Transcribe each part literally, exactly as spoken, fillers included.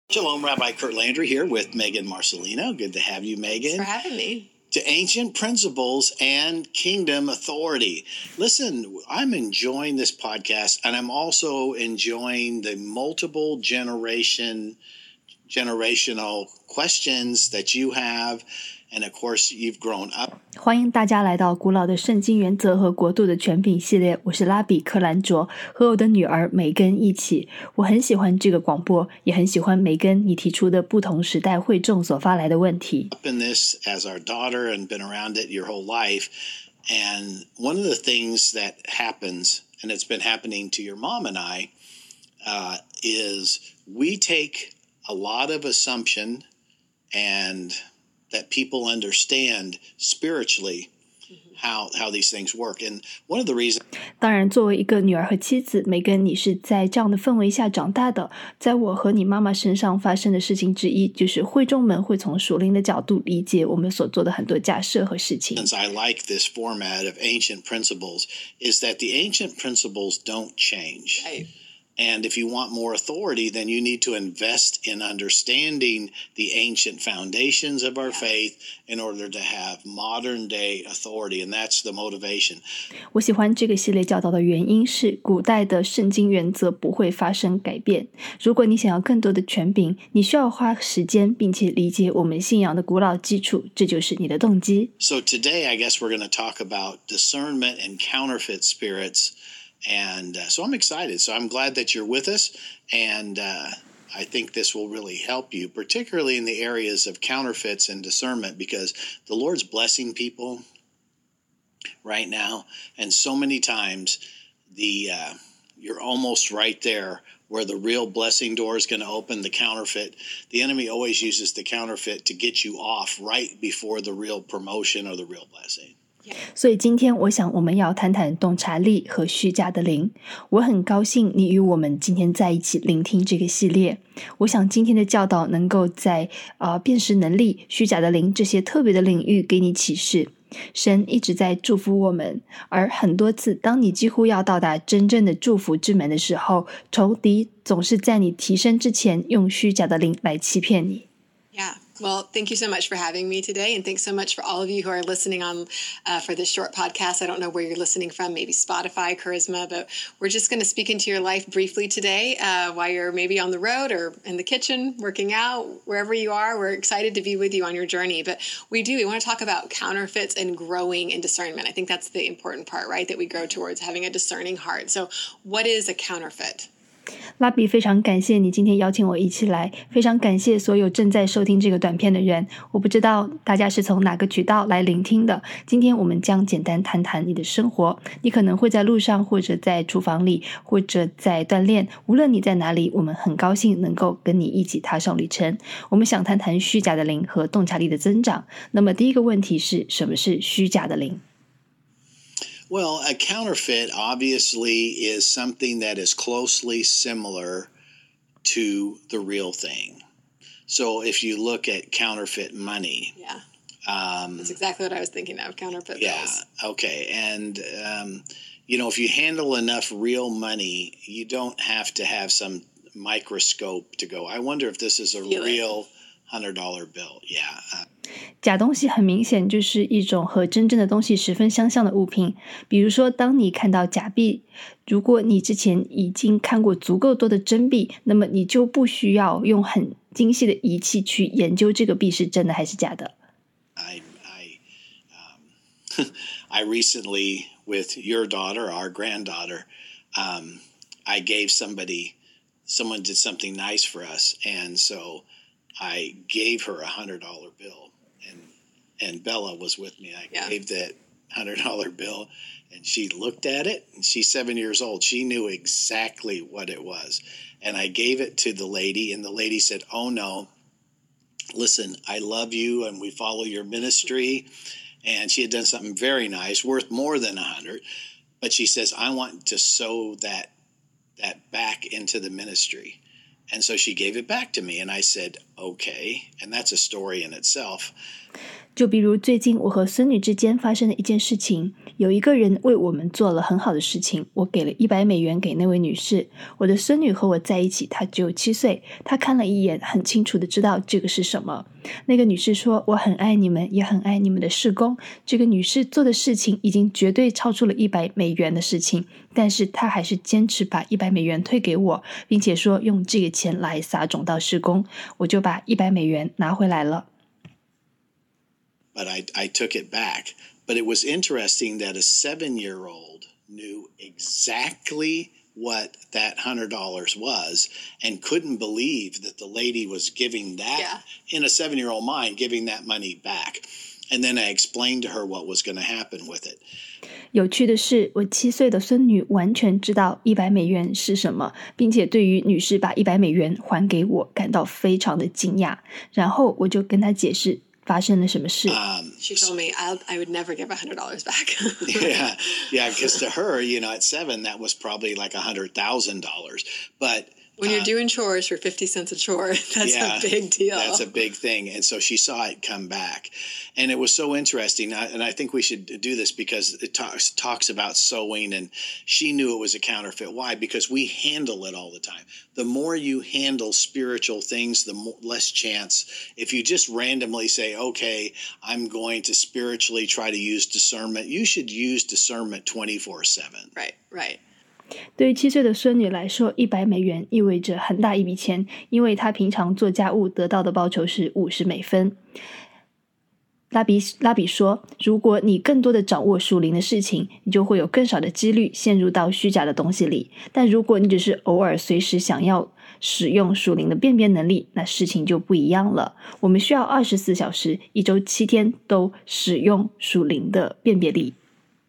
Shalom, Rabbi Kurt Landry here with Megan Marcelino. Good to have you, Megan. Thanks for having me. To Ancient Principles and Kingdom Authority. Listen, I'm enjoying this podcast, and I'm also enjoying the multiple generation generational questions that you have. And of course, you've grown up. 欢迎大家来到古老的圣经原则和国度的权柄系列，我是拉比克兰卓，和我的女儿梅根一起。我很喜欢这个广播，也很喜欢梅根你提出的不同时代会众所发来的问题。 Up in this as our daughter and been around it your whole life, and one of the things that happens, and it's been happening to your mom and I, uh, is we take a lot of assumption and that people understand spiritually how how these things work. And one of the reasons 当然作为一个女儿和妻子，梅根你是在这样的氛围下长大的。在我和你妈妈身上发生的事情之一，就是会众们会从属灵的角度理解我们所做的很多假设和事情。 Since I like this format of ancient principles is that the ancient principles don't change. Right. And if you want more authority, then you need to invest in understanding the ancient foundations of our faith in order to have modern day authority. And that's the motivation. 我喜欢这个系列教导的原因是，古代的圣经原则不会发生改变。如果你想要更多的权柄，你需要花时间并且理解我们信仰的古老基础，这就是你的动机。 So today, I guess we're going to talk about discernment and counterfeit spirits. And uh, so I'm excited. So I'm glad that you're with us. And uh, I think this will really help you, particularly in the areas of counterfeits and discernment, because the Lord's blessing people right now. And so many times the uh, you're almost right there where the real blessing door is going to open, the counterfeit. The enemy always uses the counterfeit to get you off right before the real promotion or the real blessing. 所以今天我想我们要谈谈洞察力和虚假的灵。我很高兴你与我们今天在一起聆听这个系列。我想今天的教导能够在呃辨识能力、虚假的灵这些特别的领域给你启示。神一直在祝福我们，而很多次当你几乎要到达真正的祝福之门的时候，仇敌总是在你提升之前用虚假的灵来欺骗你。 Yeah.Well, thank you so much for having me today, and thanks so much for all of you who are listening on uh, for this short podcast. I don't know where you're listening from, maybe Spotify, Charisma, but we're just going to speak into your life briefly today uh, while you're maybe on the road or in the kitchen, working out, wherever you are. We're excited to be with you on your journey, but we do. We want to talk about counterfeits and growing in discernment. I think that's the important part, right, that we grow towards having a discerning heart. So what is a counterfeit? 拉比非常感谢你今天邀请我一起来，非常感谢所有正在收听这个短片的人。我不知道大家是从哪个渠道来聆听的，今天我们将简单谈谈你的生活。你可能会在路上，或者在厨房里，或者在锻炼，无论你在哪里，我们很高兴能够跟你一起踏上旅程。我们想谈谈虚假的灵和洞察力的增长。那么第一个问题是，什么是虚假的灵 ？Well, a counterfeit obviously is something that is closely similar to the real thing. So if you look at counterfeit money. Yeah. Um, That's exactly what I was thinking of, counterfeit yeah, bills. Okay. And, um, you know, if you handle enough real money, you don't have to have some microscope to go, I wonder if this is a Feel real it. one hundred dollar bill. Yeah. 假东西很明显就是一种和真正的东西十分相像的物品。比如说，当你看到假币，如果你之前已经看过足够多的真币，那么你就不需要用很精细的仪器去研究这个币是真的还是假的。 I, I, um, I recently, with your daughter, our granddaughter, um, I gave somebody, someone did something nice for us, and so I gave her a one hundred dollar bill, and and Bella was with me. I yeah. gave that one hundred dollar bill, and she looked at it, and she's seven years old. She knew exactly what it was. And I gave it to the lady, and the lady said, oh, no, listen, I love you, and we follow your ministry. And she had done something very nice, worth more than a hundred. But she says, I want to sow that that back into the ministry. And so she gave it back to me, and I said, okay. And that's a story in itself. 就比如最近我和孙女之间发生的一件事情，有一个人为我们做了很好的事情，我给了一百美元给那位女士。我的孙女和我在一起，她只有七岁，她看了一眼，很清楚的知道这个是什么。那个女士说，我很爱你们，也很爱你们的事工。这个女士做的事情已经绝对超出了一百美元的事情，但是她还是坚持把一百美元退给我，并且说用这个钱来撒种到事工。我就把一百美元拿回来了。 But I, I took it back. But it was interesting that a seven-year-old knew exactly what that one hundred dollars was and couldn't believe that the lady was giving that, yeah. in a seven-year-old mind, giving that money back. And then I explained to her what was going to happen with it. 有趣的是，我七岁的孙女完全知道一百美元是什么，并且对于女士把一百美元还给我感到非常的惊讶。然后我就跟她解释发生了什么事。 Um, she told me I'll, I would never give one hundred dollars back. yeah, yeah, because to her, you know, at seven, that was probably like one hundred thousand dollars. But when you're uh, doing chores for fifty cents a chore, that's yeah, a big deal. That's a big thing. And so she saw it come back. And it was so interesting. And I think we should do this because it talks, talks about sowing. And she knew it was a counterfeit. Why? Because we handle it all the time. The more you handle spiritual things, the more, less chance. If you just randomly say, okay, I'm going to spiritually try to use discernment, you should use discernment twenty-four seven. Right, right. 对于七岁的孙女来说，一百美元意味着很大一笔钱，因为她平常做家务得到的报酬是五十美分。拉比拉比说，如果你更多的掌握属灵的事情，你就会有更少的几率陷入到虚假的东西里。但如果你只是偶尔随时想要使用属灵的辨别能力，那事情就不一样了。我们需要二十四小时，一周七天都使用属灵的辨别力。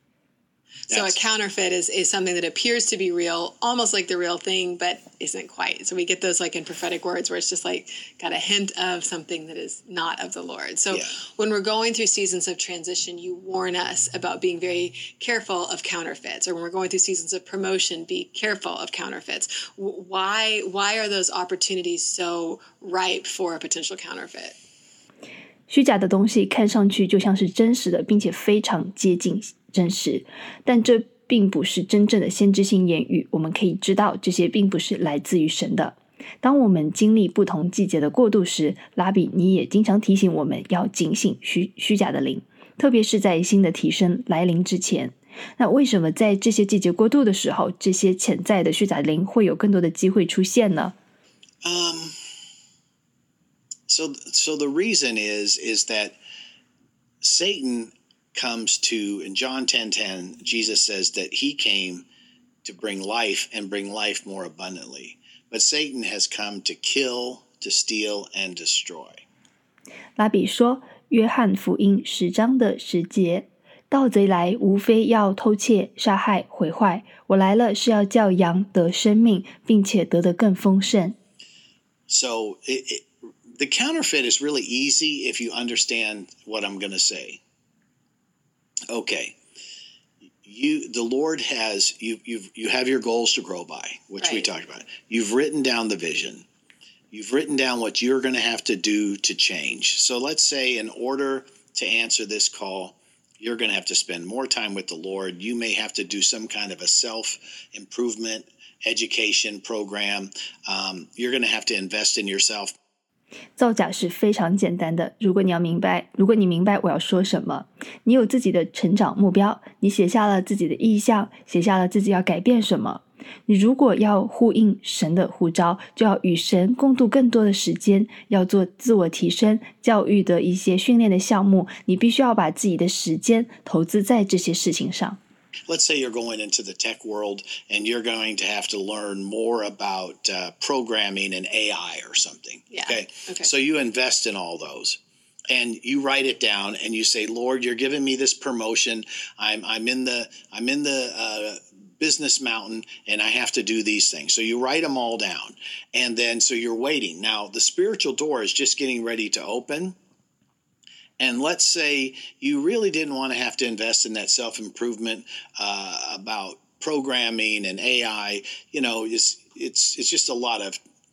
So a counterfeit is, is something that appears to be real, almost like the real thing, but isn't quite. So we get those like in prophetic words where it's just like got a hint of something that is not of the Lord. So yeah. when we're going through seasons of transition, you warn us about being very careful of counterfeits. Or when we're going through seasons of promotion, be careful of counterfeits. Why, why are those opportunities so ripe for a potential counterfeit? 虚假的东西看上去就像是真实的，并且非常接近真实，但这并不是真正的先知性言语。我们可以知道这些并不是来自于神的。当我们经历不同季节的过渡时，拉比你也经常提醒我们要警醒虚虚假的灵，特别是在新的提升来临之前。那为什么在这些季节过渡的时候，这些潜在的虚假灵会有更多的机会出现呢？ Um, so, so the reason is, is that Satan comes to, in John ten ten, Jesus says that he came to bring life and bring life more abundantly. But Satan has come to kill, to steal, and destroy. 拉比说，约翰福音十章的十节，盗贼来无非要偷窃、杀害、毁坏，我来了是要叫羊得生命，并且得得更丰盛。 So it, it, the counterfeit is really easy if you understand what I'm going to say. Okay, you the Lord has you you you have your goals to grow by, which right. we talked about. You've written down the vision. You've written down what you're going to have to do to change. So let's say in order to answer this call, you're going to have to spend more time with the Lord. You may have to do some kind of a self-improvement education program. Um, you're going to have to invest in yourself. 造假是非常简单的，如果你要明白，如果你明白我要说什么，你有自己的成长目标，你写下了自己的意向，写下了自己要改变什么。你如果要呼应神的呼召，就要与神共度更多的时间，要做自我提升、教育的一些训练的项目，你必须要把自己的时间投资在这些事情上。 Let's say you're going into the tech world and you're going to have to learn more about uh, programming and A I or something. Yeah. Okay? okay. So you invest in all those and you write it down and you say, Lord, you're giving me this promotion. I'm, I'm in the, I'm in the, uh, business mountain and I have to do these things. So you write them all down and then, so you're waiting. Now the spiritual door is just getting ready to open. And let's say you really didn't want to have to invest in that self-improvement uh, about programming and A I. You know, it's, it's, it's just a lot of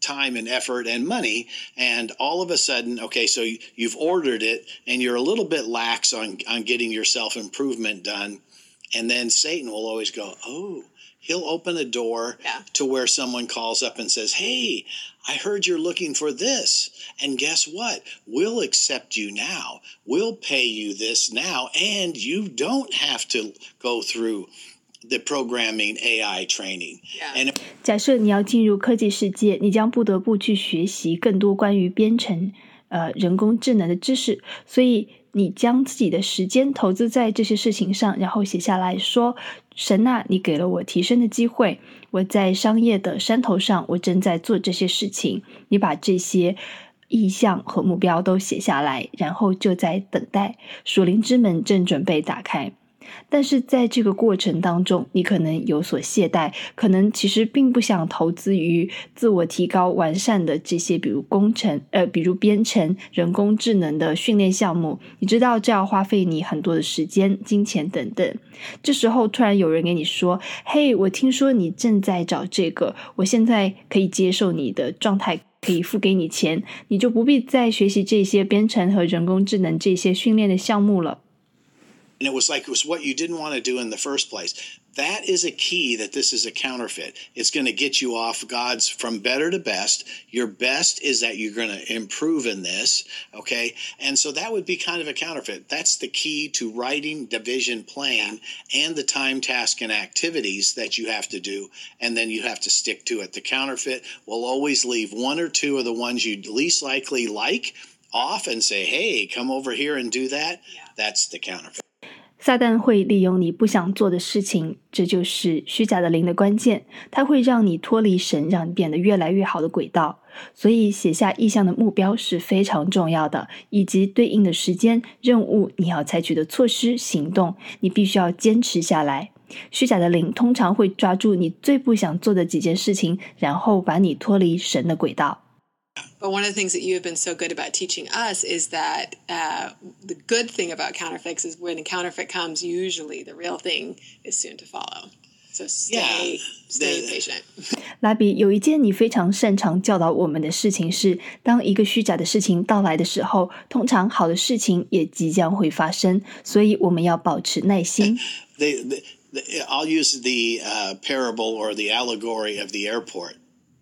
time and effort and money, and all of a sudden, okay, so you've ordered it and you're a little bit lax on, on getting your self-improvement done. And then Satan will always go, oh, he'll open a door yeah. to where someone calls up and says, hey, I heard you're looking for this. And guess what? We'll accept you now. We'll pay you this now. And you don't have to go through the programming A I training. Yeah. And 假设你要进入科技世界，你将不得不去学习更多关于编程、呃人工智能的知识，所以你将自己的时间投资在这些事情上，然后写下来说，神啊，你给了我提升的机会，我在商业的山头上，我正在做这些事情，你把这些意向和目标都写下来，然后就在等待，属灵之门正准备打开。但是在这个过程当中，你可能有所懈怠，可能其实并不想投资于自我提高完善的这些比如工程呃，比如编程、人工智能的训练项目，你知道这要花费你很多的时间、金钱等等。这时候突然有人给你说，嘿，我听说你正在找这个，我现在可以接受你的状态，可以付给你钱，你就不必再学习这些编程和人工智能这些训练的项目了。 And it was like it was what you didn't want to do in the first place. That is a key that this is a counterfeit. It's going to get you off God's from better to best. Your best is that you're going to improve in this, okay? And so that would be kind of a counterfeit. That's the key to writing the vision plan and the time, task, and activities that you have to do, and then you have to stick to it. The counterfeit will always leave one or two of the ones you least likely like off and say, hey, come over here and do that. That's the counterfeit. 撒旦会利用你不想做的事情，这就是虚假的灵的关键，它会让你脱离神，让你变得越来越好的轨道。所以写下意向的目标是非常重要的，以及对应的时间、任务，你要采取的措施、行动，你必须要坚持下来。虚假的灵通常会抓住你最不想做的几件事情，然后把你脱离神的轨道。 But one of the things that you have been so good about teaching us is that uh, the good thing about counterfeits is when a counterfeit comes, usually the real thing is soon to follow. So stay, Yeah, stay the- patient. 拉比，有一件你非常擅长教导我们的事情是，当一个虚假的事情到来的时候，通常好的事情也即将会发生，所以我们要保持耐心。 The, the, the, I'll use the uh, parable or the allegory of the airport.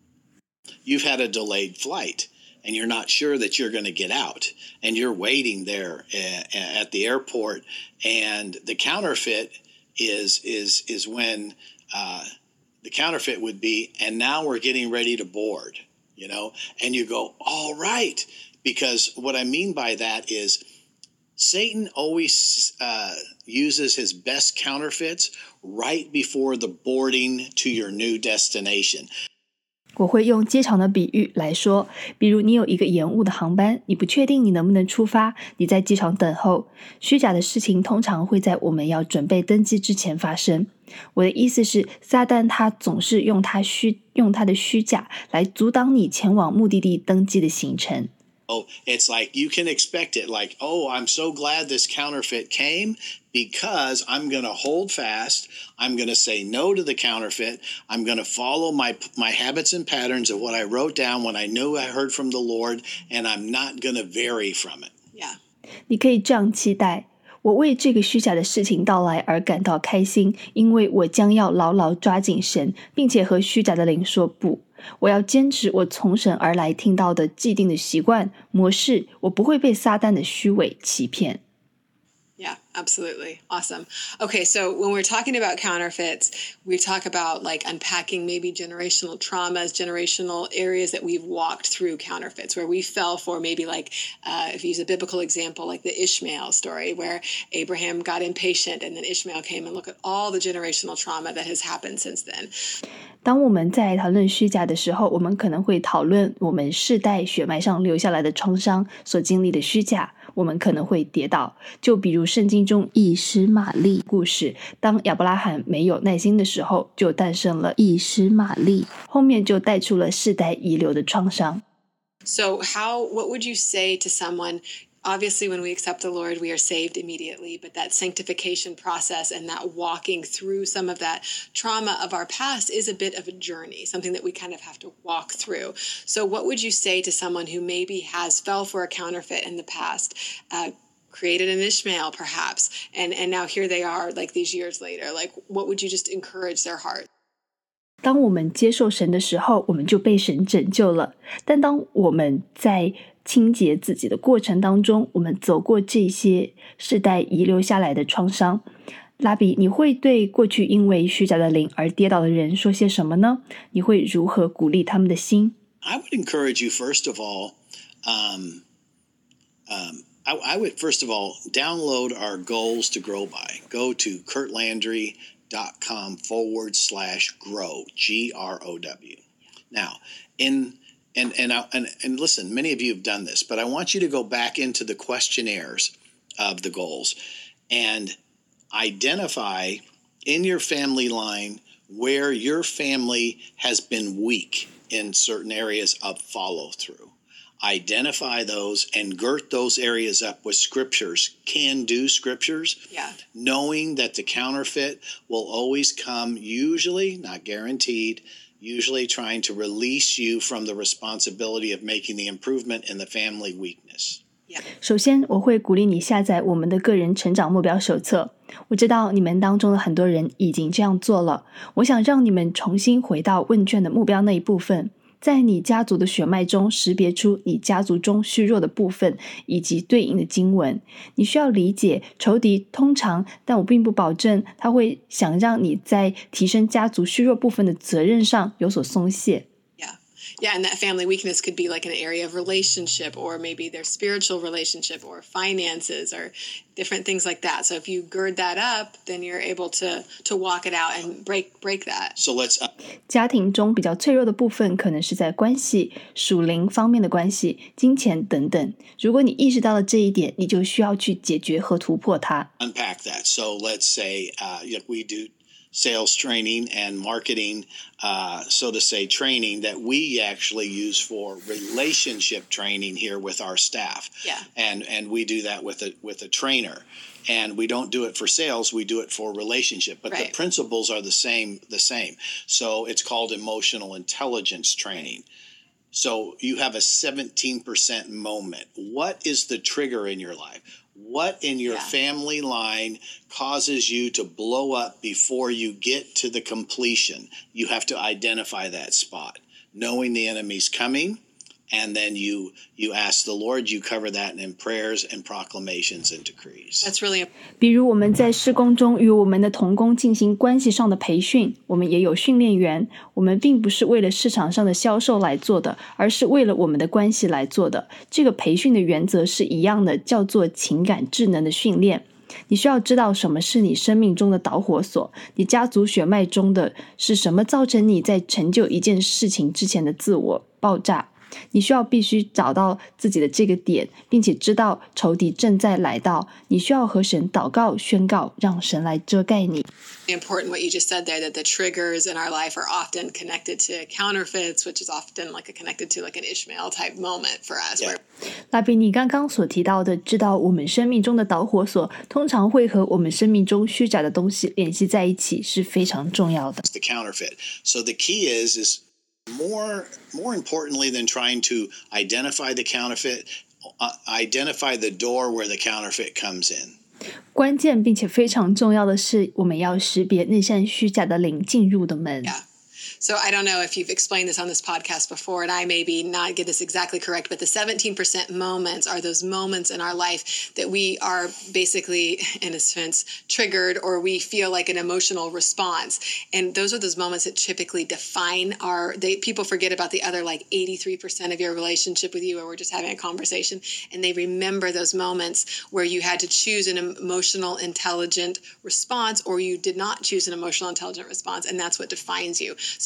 You've had a delayed flight and you're not sure that you're going to get out, and you're waiting there uh, at the airport, and the counterfeit is is is when uh, the counterfeit would be, and now we're getting ready to board, you know, and you go, all right, because what I mean by that is Satan always uh, uses his best counterfeits right before the boarding to your new destination. 我会用机场的比喻来说，比如你有一个延误的航班，你不确定你能不能出发，你在机场等候。虚假的事情通常会在我们要准备登机之前发生。我的意思是，撒旦他总是用他虚用他的虚假来阻挡你前往目的地登机的行程。 Oh, it's like you can expect it like, oh, I'm so glad this counterfeit came because I'm going to hold fast. I'm going to say no to the counterfeit. I'm going to follow my my habits and patterns of what I wrote down when I knew I heard from the Lord, and I'm not going to vary from it. Yeah. 你可以这样期待，我为这个虚假的事情到来而感到开心，因为我将要牢牢抓紧神，并且和虚假的灵说不。我要坚持我从神而来听到的既定的习惯模式，我不会被撒旦的虚伪欺骗。 Yeah, absolutely. Awesome. Okay, so when we're talking about counterfeits, we talk about like unpacking maybe generational traumas, generational areas that we've walked through counterfeits, where we fell for maybe like, uh, if you use a biblical example, like the Ishmael story, where Abraham got impatient and then Ishmael came, and look at all the generational trauma that has happened since then. 当我们在讨论虚假的时候，我们可能会讨论我们世代血脉上留下来的创伤所经历的虚假，我们可能会跌倒。就比如圣经中以实玛利故事，当亚伯拉罕没有耐心的时候，就诞生了以实玛利，后面就带出了世代遗留的创伤。 So how, what would you say to someone obviously when we accept the Lord, we are saved immediately, but that sanctification process and that walking through some of that trauma of our past is a bit of a journey, something that we kind of have to walk through. So what would you say to someone who maybe has fell for a counterfeit in the past, uh, created an Ishmael perhaps, and, and now here they are like these years later? Like, what would you just encourage their heart? 当我们接受神的时候，我们就被神拯救了。但当我们在清洁自己的过程当中，我们走过这些世代遗留下来的创伤。拉比，你会对过去因为虚假的灵而跌倒的人说些什么呢？你会如何鼓励他们的心？ I would encourage you, first of all, um, um, I, I would, first of all, download our Goals to Grow By. Go to kurtlandry.com forward slash grow, G R O W. Now, in And and, I, and and listen, many of you have done this, but I want you to go back into the questionnaires of the goals and identify in your family line where your family has been weak in certain areas of follow through. Identify those and girt those areas up with scriptures, can-do scriptures, yeah. knowing that the counterfeit will always come, usually, not guaranteed, usually trying to release you from the responsibility of making the improvement in the family weakness. 首先，我会鼓励你下载我们的个人成长目标手册。我知道你们当中的很多人已经这样做了。我想让你们重新回到问卷的目标那一部分，在你家族的血脉中识别出你家族中虚弱的部分以及对应的经文。你需要理解，仇敌通常，但我并不保证他会想让你在提升家族虚弱部分的责任上有所松懈。 Yeah, and that family weakness could be like an area of relationship, or maybe their spiritual relationship, or finances, or different things like that. So if you gird that up, then you're able to to walk it out and break break that. So let's. 家庭中比较脆弱的部分，可能是在关系、属灵方面的关系、金钱等等。如果你意识到了这一点，你就需要去解决和突破它。 Unpack that. So let's say uh, we do sales training and marketing, uh, so to say, training that we actually use for relationship training here with our staff. Yeah. And and we do that with a with a trainer. And we don't do it for sales, we do it for relationship. But right. the principles are the same, the same. So it's called emotional intelligence training. So you have a seventeen percent moment. What is the trigger in your life? What in your yeah. family line causes you to blow up before you get to the completion? You have to identify that spot, knowing the enemy's coming, and then you you ask the Lord, you cover that in prayers and proclamations and decrees. That's really. 比如我们在事工中与我们的同工进行关系上的培训，我们也有训练员。我们并不是为了市场上的销售来做的，而是为了我们的关系来做的。这个培训的原则是一样的，叫做情感智能的训练。你需要知道什么是你生命中的导火索，你家族血脉中的是什么造成你在成就一件事情之前的自我爆炸。你需要必须找到自己的这个点，并且知道仇敌正在来到。你需要和神祷告宣告，让神来遮盖你。 Important what you just said there, that the triggers in our life are often connected to counterfeits, which is often like a connected to like an Ishmael type moment for us. Yeah. 拉比，你刚刚所提到的，知道我们生命中的导火索通常会和我们生命中虚假的东西联系在一起，是非常重要的。 The counterfeit. So the key is is more more importantly than trying to identify the counterfeit, uh, identify the door where the counterfeit comes in. 关键并且非常重要的是，我们要识别那扇虚假的灵进入的门。 Yeah. So I don't know if you've explained this on this podcast before, and I maybe not get this exactly correct, but the seventeen percent moments are those moments in our life that we are basically, in a sense, triggered, or we feel like an emotional response. And those are those moments that typically define our, they, people forget about the other like eighty-three percent of your relationship with you, or we're just having a conversation, and they remember those moments where you had to choose an emotional, intelligent response, or you did not choose an emotional, intelligent response, and that's what defines you. So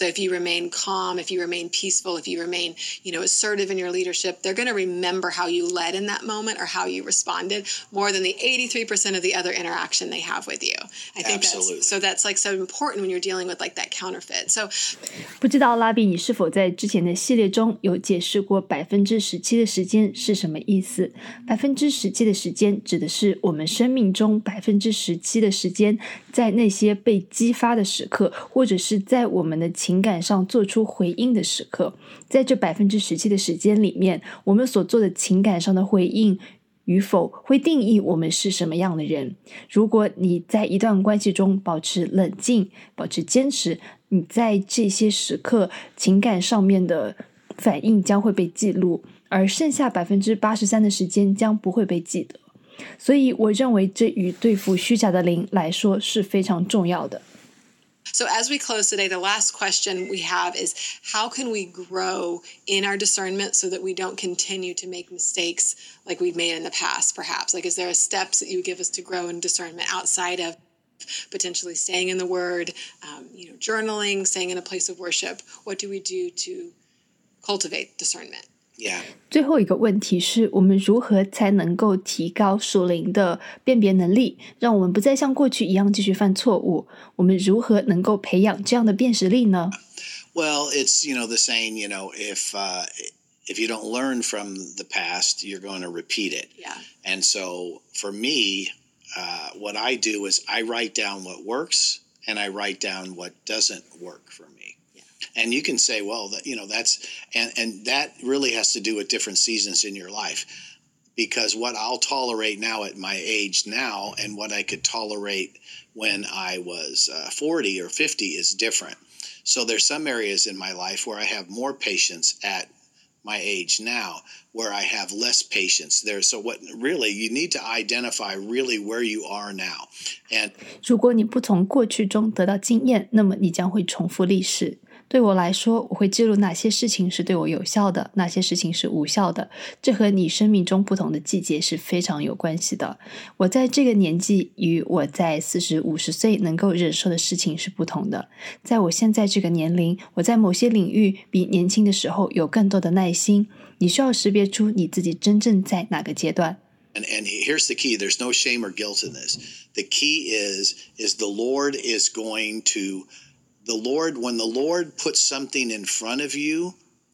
if you remain calm, if you remain peaceful, if you remain, you know, assertive in your leadership, they're going to remember how you led in that moment or how you responded more than the eighty-three percent of the other interaction they have with you. I think Absolutely. that's, so that's like so important when you're dealing with like that counterfeit. So 不知道拉比你是否在之前的系列中有解释过百分之十七的时间是什么意思？百分之十七的时间指的是我们生命中百分之十七的时间，在那些被激发的时刻，或者是在我们的情感上做出回应的时刻。在这百分之十七的时间里面，我们所做的情感上的回应与否会定义我们是什么样的人。如果你在一段关系中保持冷静，保持坚持，你在这些时刻情感上面的反应将会被记录，而剩下 百分之八十三 的时间将不会被记得。所以我认为这与对付虚假的灵来说是非常重要的。 So as we close today, the last question we have is, how can we grow in our discernment so that we don't continue to make mistakes like we've made in the past, perhaps? Like, is there steps that you give us to grow in discernment outside of potentially staying in the Word, um, you know, journaling, staying in a place of worship? What do we do to cultivate discernment?Yeah. 最后一个问题是，我们如何才能够提高属灵的辨别能力，让我们不再像过去一样继续犯错误？我们如何能够培养这样的辨识力呢？ Well, it's, you know, the saying, you know, if uh, if you don't learn from the past, you're going to repeat it. Yeah. And so for me, uh, what I do is I write down what works and I write down what doesn't work for me.And you can say, well, that, you know, that's, and, and that really has to do with different seasons in your life, because what I'll tolerate now at my age now and what I could tolerate when I was uh, forty or fifty is different. So there's some areas in my life where I have more patience at my age now, where I have less patience there. So what really, you need to identify really where you are now. And 如果你不从过去中得到经验，那么你将会重复历史。对我来说，我会记录哪些事情是对我有效的，哪些事情是无效的。这和你生命中不同的季节是非常有关系的。我在这个年纪与我在四十五十岁能够忍受的事情是不同的。在我现在这个年龄，我在某些领域比年轻的时候有更多的耐心。你需要识别出你自己真正在哪个阶段。 And, and here's the key. There's no shame or guilt in this. The key is, is the Lord is going to The Lord, when the Lord puts something in front of you,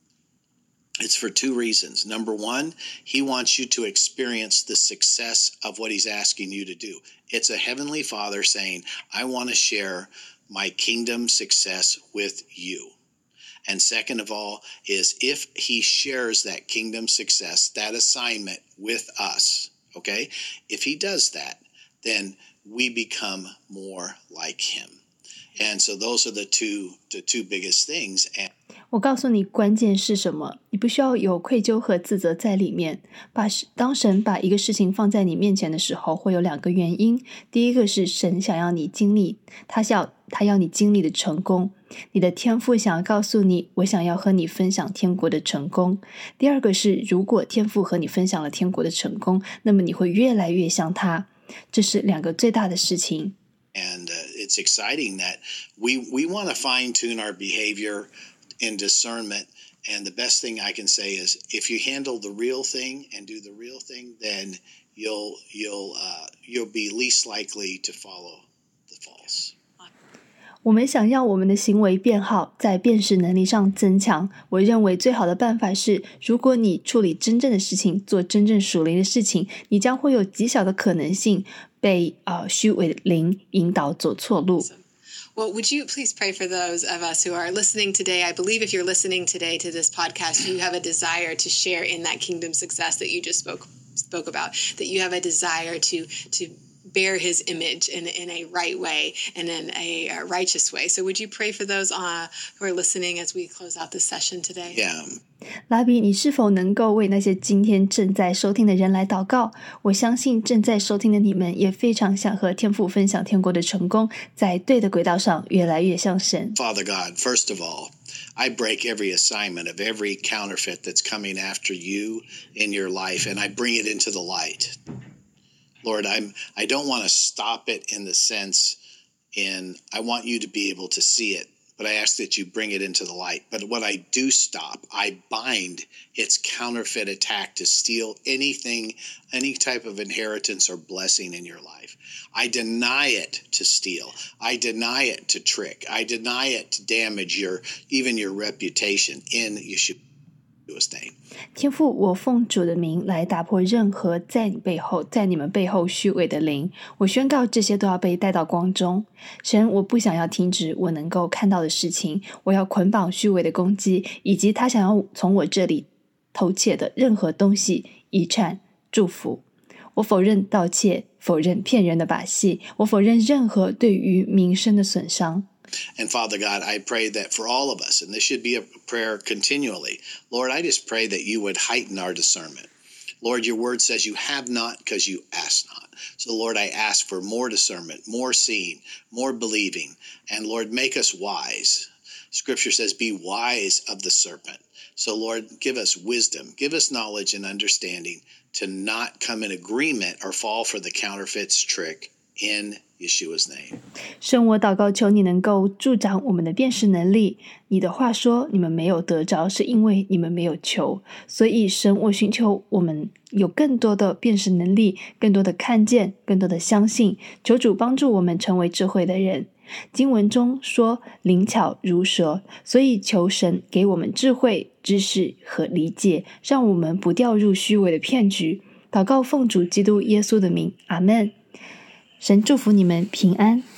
it's for two reasons. Number one, He wants you to experience the success of what He's asking you to do. It's a Heavenly Father saying, I want to share my kingdom success with you. And second of all is if He shares that kingdom success, that assignment with us, okay? If He does that, then we become more like Him.And so those are the two, the two biggest things. And 我告诉你关键是什么，你不需要有愧疚和自责在里面。把当神把一个事情放在你面前的时候，会有两个原因。第一个是神想要你经历，他想他要你经历的成功。你的天父想要告诉你，我想要和你分享天国的成功。第二个是，如果天父和你分享了天国的成功，那么你会越来越像他。这是两个最大的事情。 And uh, it's exciting that we, we want to fine-tune our behavior in discernment. And the best thing I can say is if you handle the real thing and do the real thing, then you'll, you'll, uh, you'll be least likely to follow the false. 我们想要我们的行为变好，在辨识能力上增强。我认为最好的办法是，如果你处理真正的事情，做真正属灵的事情，你将会有极小的可能性被呃虚伪的灵引导走错路。 Well, would you please pray for those of us who are listening today? I believe if you're listening today to this podcast, you have a desire to share in that kingdom success that you just spoke spoke about, that you have a desire to to bear His image in, in a right way and in a, a righteous way. So would you pray for those uh, who are listening as we close out this session today? Yeah. 拉比，你是否能够为那些今天正在收听的人来祷告？我相信正在收听的你们也非常想和天父分享天国的成功，在对的轨道上越来越像神。 Father God, first of all, I break every assignment of every counterfeit that's coming after you in your life, and I bring it into the light. Lord, I'm, I don't want to stop it in the sense in I want you to be able to see it but I ask that you bring it into the light. But when I do stop, I bind its counterfeit attack to steal anything, any type of inheritance or blessing in your life. I deny it to steal. I deny it to trick. I deny it to damage your, even your reputation in Yeshua. 天父，我奉主的名来打破任何在你背后在你们背后虚伪的灵，我宣告这些都要被带到光中。神，我不想要停止我能够看到的事情，我要捆绑虚伪的攻击，以及他想要从我这里偷窃的任何东西、遗产、祝福。我否认盗窃，否认骗人的把戏，我否认任何对于名声的损伤。 And Father God, I pray that for all of us, and this should be a prayer continually, Lord, I just pray that you would heighten our discernment. Lord, your word says you have not because you ask not. So, Lord, I ask for more discernment, more seeing, more believing, and Lord, make us wise. Scripture says, be wise of the serpent. So, Lord, give us wisdom, give us knowledge and understanding to not come in agreement or fall for the counterfeit's trick in Yeshua's name. 圣我祷告求你能够助长我们的辨识能力。你的话说，你们没有得着，是因为你们没有求。所以神，我寻求我们有更多的辨识能力，更多的看见，更多的相信。求主帮助我们成为智慧的人。经文中说灵巧如蛇，所以求神给我们智慧、知识和理解，让我们不掉入虚伪的骗局。祷告奉主基督耶稣的名，阿们。神祝福你们平安。